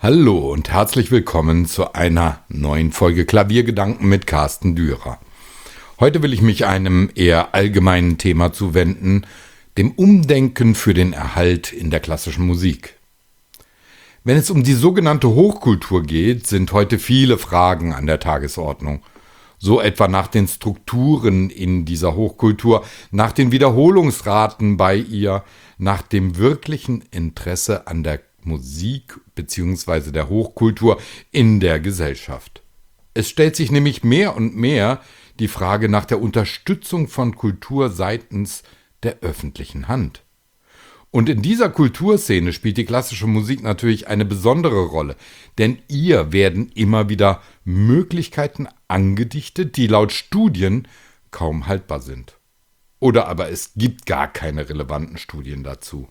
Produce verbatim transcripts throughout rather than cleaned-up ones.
Hallo und herzlich willkommen zu einer neuen Folge Klaviergedanken mit Carsten Dürer. Heute will ich mich einem eher allgemeinen Thema zuwenden, dem Umdenken für den Erhalt in der klassischen Musik. Wenn es um die sogenannte Hochkultur geht, sind heute viele Fragen an der Tagesordnung. So etwa nach den Strukturen in dieser Hochkultur, nach den Wiederholungsraten bei ihr, nach dem wirklichen Interesse an der Musik bzw. der Hochkultur in der Gesellschaft. Es stellt sich nämlich mehr und mehr die Frage nach der Unterstützung von Kultur seitens der öffentlichen Hand. Und in dieser Kulturszene spielt die klassische Musik natürlich eine besondere Rolle, denn ihr werden immer wieder Möglichkeiten angedichtet, die laut Studien kaum haltbar sind. Oder aber es gibt gar keine relevanten Studien dazu.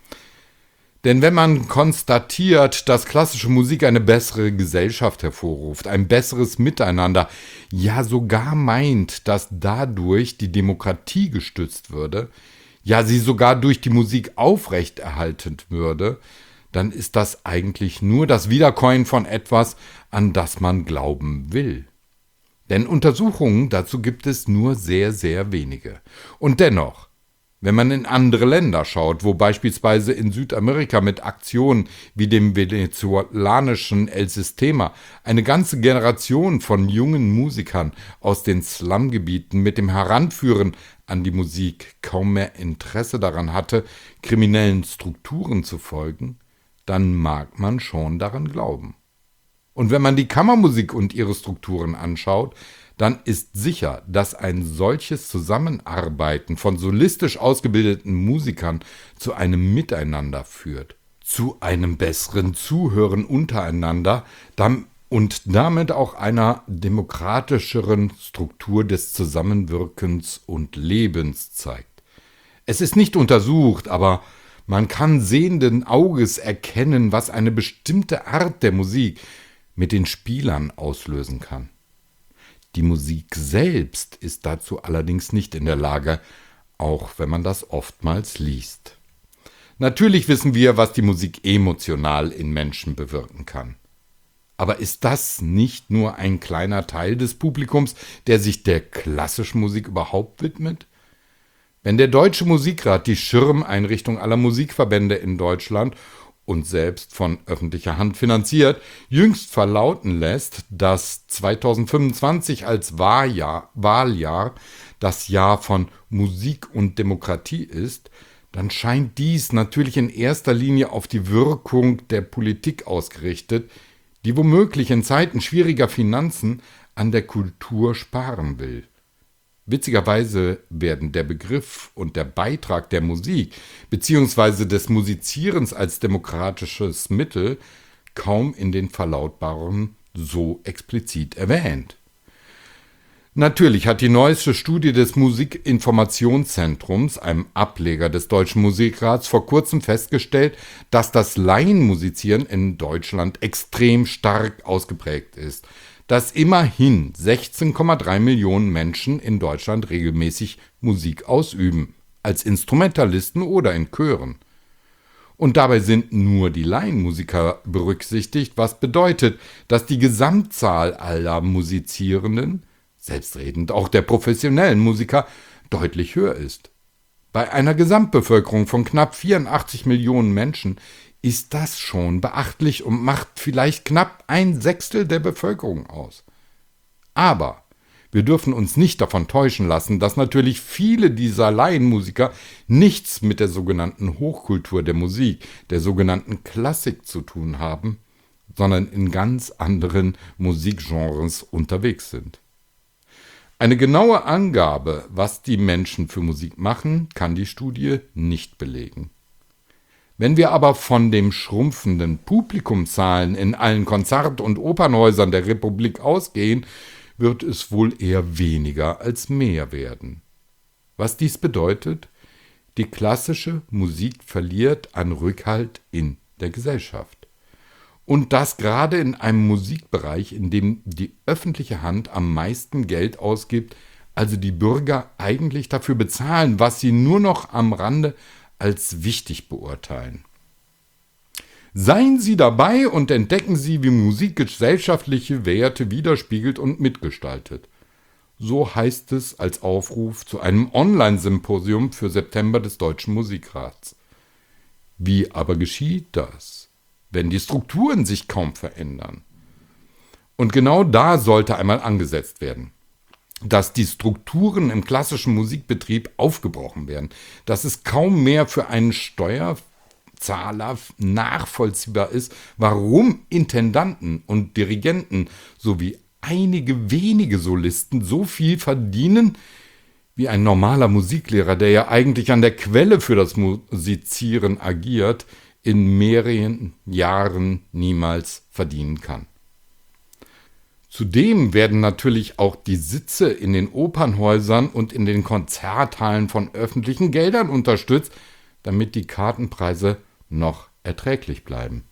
Denn wenn man konstatiert, dass klassische Musik eine bessere Gesellschaft hervorruft, ein besseres Miteinander, ja sogar meint, dass dadurch die Demokratie gestützt würde, ja sie sogar durch die Musik aufrechterhalten würde, dann ist das eigentlich nur das Wiederkäuen von etwas, an das man glauben will. Denn Untersuchungen dazu gibt es nur sehr, sehr wenige. Und dennoch, wenn man in andere Länder schaut, wo beispielsweise in Südamerika mit Aktionen wie dem venezolanischen El Sistema eine ganze Generation von jungen Musikern aus den Slumgebieten mit dem Heranführen an die Musik kaum mehr Interesse daran hatte, kriminellen Strukturen zu folgen, dann mag man schon daran glauben. Und wenn man die Kammermusik und ihre Strukturen anschaut, dann ist sicher, dass ein solches Zusammenarbeiten von solistisch ausgebildeten Musikern zu einem Miteinander führt, zu einem besseren Zuhören untereinander und damit auch einer demokratischeren Struktur des Zusammenwirkens und Lebens zeigt. Es ist nicht untersucht, aber man kann sehenden Auges erkennen, was eine bestimmte Art der Musik mit den Spielern auslösen kann. Die Musik selbst ist dazu allerdings nicht in der Lage, auch wenn man das oftmals liest. Natürlich wissen wir, was die Musik emotional in Menschen bewirken kann. Aber ist das nicht nur ein kleiner Teil des Publikums, der sich der klassischen Musik überhaupt widmet? Wenn der Deutsche Musikrat, die Schirmeinrichtung aller Musikverbände in Deutschland und selbst von öffentlicher Hand finanziert, jüngst verlauten lässt, dass zweitausendfünfundzwanzig als Wahljahr, Wahljahr das Jahr von Musik und Demokratie ist, dann scheint dies natürlich in erster Linie auf die Wirkung der Politik ausgerichtet, die womöglich in Zeiten schwieriger Finanzen an der Kultur sparen will. Witzigerweise werden der Begriff und der Beitrag der Musik bzw. des Musizierens als demokratisches Mittel kaum in den Verlautbarungen so explizit erwähnt. Natürlich hat die neueste Studie des Musikinformationszentrums, einem Ableger des Deutschen Musikrats, vor kurzem festgestellt, dass das Laienmusizieren in Deutschland extrem stark ausgeprägt ist, dass immerhin sechzehn Komma drei Millionen Menschen in Deutschland regelmäßig Musik ausüben, als Instrumentalisten oder in Chören. Und dabei sind nur die Laienmusiker berücksichtigt, was bedeutet, dass die Gesamtzahl aller Musizierenden, selbstredend auch der professionellen Musiker, deutlich höher ist. Bei einer Gesamtbevölkerung von knapp vierundachtzig Millionen Menschen ist das schon beachtlich und macht vielleicht knapp ein Sechstel der Bevölkerung aus. Aber wir dürfen uns nicht davon täuschen lassen, dass natürlich viele dieser Laienmusiker nichts mit der sogenannten Hochkultur der Musik, der sogenannten Klassik zu tun haben, sondern in ganz anderen Musikgenres unterwegs sind. Eine genaue Angabe, was die Menschen für Musik machen, kann die Studie nicht belegen. Wenn wir aber von den schrumpfenden Publikumszahlen in allen Konzert- und Opernhäusern der Republik ausgehen, wird es wohl eher weniger als mehr werden. Was dies bedeutet? Die klassische Musik verliert an Rückhalt in der Gesellschaft. Und das gerade in einem Musikbereich, in dem die öffentliche Hand am meisten Geld ausgibt, also die Bürger eigentlich dafür bezahlen, was sie nur noch am Rande als wichtig beurteilen. Seien Sie dabei und entdecken Sie, wie Musik gesellschaftliche Werte widerspiegelt und mitgestaltet. So heißt es als Aufruf zu einem Online-Symposium für September des Deutschen Musikrats. Wie aber geschieht das, wenn die Strukturen sich kaum verändern? Und genau da sollte einmal angesetzt werden. Dass die Strukturen im klassischen Musikbetrieb aufgebrochen werden, dass es kaum mehr für einen Steuerzahler nachvollziehbar ist, warum Intendanten und Dirigenten sowie einige wenige Solisten so viel verdienen wie ein normaler Musiklehrer, der ja eigentlich an der Quelle für das Musizieren agiert, in mehreren Jahren niemals verdienen kann. Zudem werden natürlich auch die Sitze in den Opernhäusern und in den Konzerthallen von öffentlichen Geldern unterstützt, damit die Kartenpreise noch erträglich bleiben.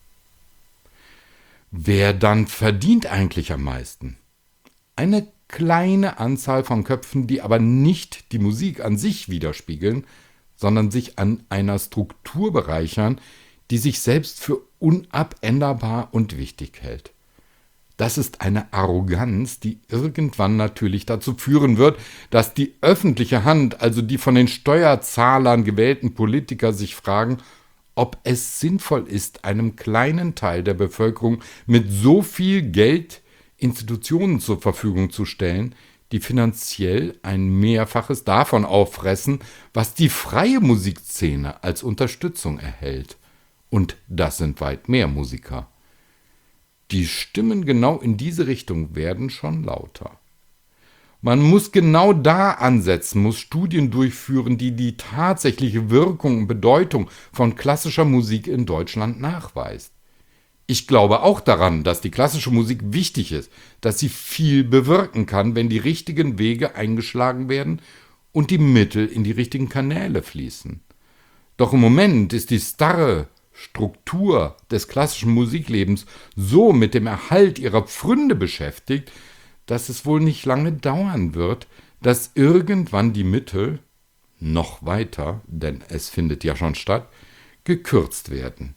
Wer dann verdient eigentlich am meisten? Eine kleine Anzahl von Köpfen, die aber nicht die Musik an sich widerspiegeln, sondern sich an einer Struktur bereichern, die sich selbst für unabänderbar und wichtig hält. Das ist eine Arroganz, die irgendwann natürlich dazu führen wird, dass die öffentliche Hand, also die von den Steuerzahlern gewählten Politiker, sich fragen, ob es sinnvoll ist, einem kleinen Teil der Bevölkerung mit so viel Geld Institutionen zur Verfügung zu stellen, die finanziell ein Mehrfaches davon auffressen, was die freie Musikszene als Unterstützung erhält. Und das sind weit mehr Musiker. Die Stimmen genau in diese Richtung werden schon lauter. Man muss genau da ansetzen, muss Studien durchführen, die die tatsächliche Wirkung und Bedeutung von klassischer Musik in Deutschland nachweist. Ich glaube auch daran, dass die klassische Musik wichtig ist, dass sie viel bewirken kann, wenn die richtigen Wege eingeschlagen werden und die Mittel in die richtigen Kanäle fließen. Doch im Moment ist die starre Struktur des klassischen Musiklebens so mit dem Erhalt ihrer Pfründe beschäftigt, dass es wohl nicht lange dauern wird, dass irgendwann die Mittel, noch weiter, denn es findet ja schon statt, gekürzt werden.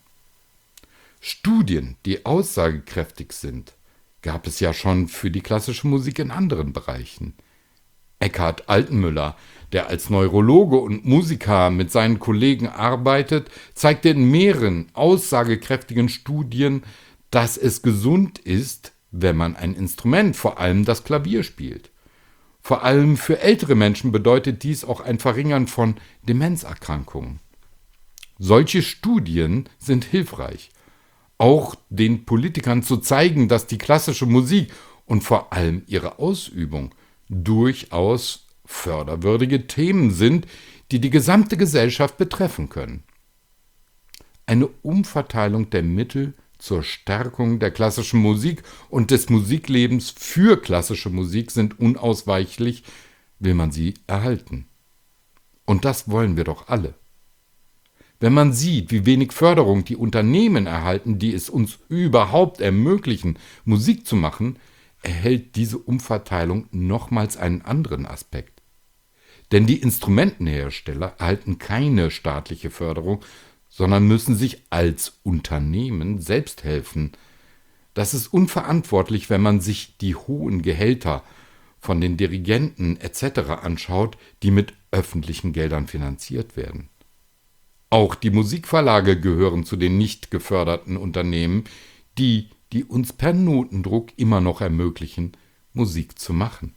Studien, die aussagekräftig sind, gab es ja schon für die klassische Musik in anderen Bereichen. Eckhard Altenmüller, der als Neurologe und Musiker mit seinen Kollegen arbeitet, zeigte in mehreren aussagekräftigen Studien, dass es gesund ist, wenn man ein Instrument, vor allem das Klavier, spielt. Vor allem für ältere Menschen bedeutet dies auch ein Verringern von Demenzerkrankungen. Solche Studien sind hilfreich, auch den Politikern zu zeigen, dass die klassische Musik und vor allem ihre Ausübung durchaus förderwürdige Themen sind, die die gesamte Gesellschaft betreffen können. Eine Umverteilung der Mittel zur Stärkung der klassischen Musik und des Musiklebens für klassische Musik sind unausweichlich, will man sie erhalten. Und das wollen wir doch alle. Wenn man sieht, wie wenig Förderung die Unternehmen erhalten, die es uns überhaupt ermöglichen, Musik zu machen, erhält diese Umverteilung nochmals einen anderen Aspekt. Denn die Instrumentenhersteller erhalten keine staatliche Förderung, sondern müssen sich als Unternehmen selbst helfen. Das ist unverantwortlich, wenn man sich die hohen Gehälter von den Dirigenten et cetera anschaut, die mit öffentlichen Geldern finanziert werden. Auch die Musikverlage gehören zu den nicht geförderten Unternehmen, die, die uns per Notendruck immer noch ermöglichen, Musik zu machen.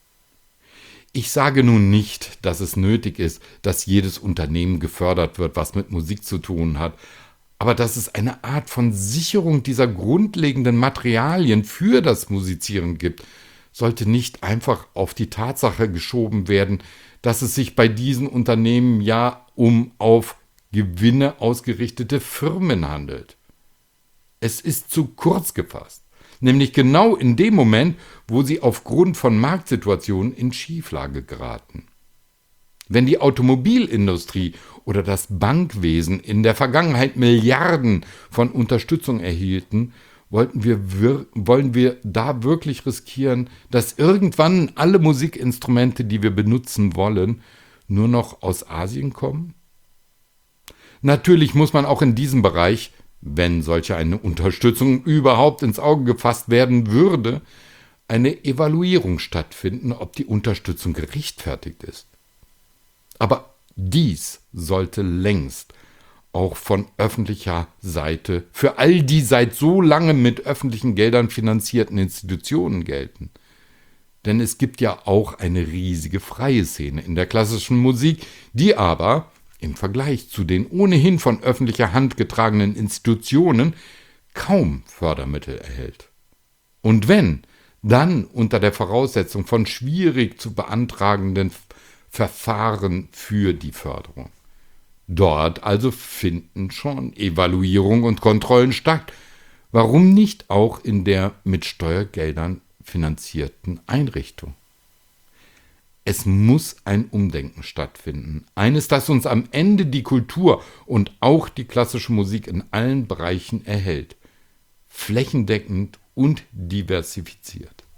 Ich sage nun nicht, dass es nötig ist, dass jedes Unternehmen gefördert wird, was mit Musik zu tun hat, aber dass es eine Art von Sicherung dieser grundlegenden Materialien für das Musizieren gibt, sollte nicht einfach auf die Tatsache geschoben werden, dass es sich bei diesen Unternehmen ja um auf Gewinne ausgerichtete Firmen handelt. Es ist zu kurz gefasst, nämlich genau in dem Moment, wo sie aufgrund von Marktsituationen in Schieflage geraten. Wenn die Automobilindustrie oder das Bankwesen in der Vergangenheit Milliarden von Unterstützung erhielten, wollten wir wir, wollen wir da wirklich riskieren, dass irgendwann alle Musikinstrumente, die wir benutzen wollen, nur noch aus Asien kommen? Natürlich muss man auch in diesem Bereich wenn solche eine Unterstützung überhaupt ins Auge gefasst werden würde, eine Evaluierung stattfinden, ob die Unterstützung gerechtfertigt ist. Aber dies sollte längst auch von öffentlicher Seite für all die seit so langem mit öffentlichen Geldern finanzierten Institutionen gelten. Denn es gibt ja auch eine riesige freie Szene in der klassischen Musik, die aber im Vergleich zu den ohnehin von öffentlicher Hand getragenen Institutionen kaum Fördermittel erhält. Und wenn, dann unter der Voraussetzung von schwierig zu beantragenden Verfahren für die Förderung. Dort also finden schon Evaluierung und Kontrollen statt. Warum nicht auch in der mit Steuergeldern finanzierten Einrichtung? Es muss ein Umdenken stattfinden. Eines, das uns am Ende die Kultur und auch die klassische Musik in allen Bereichen erhält. Flächendeckend und diversifiziert.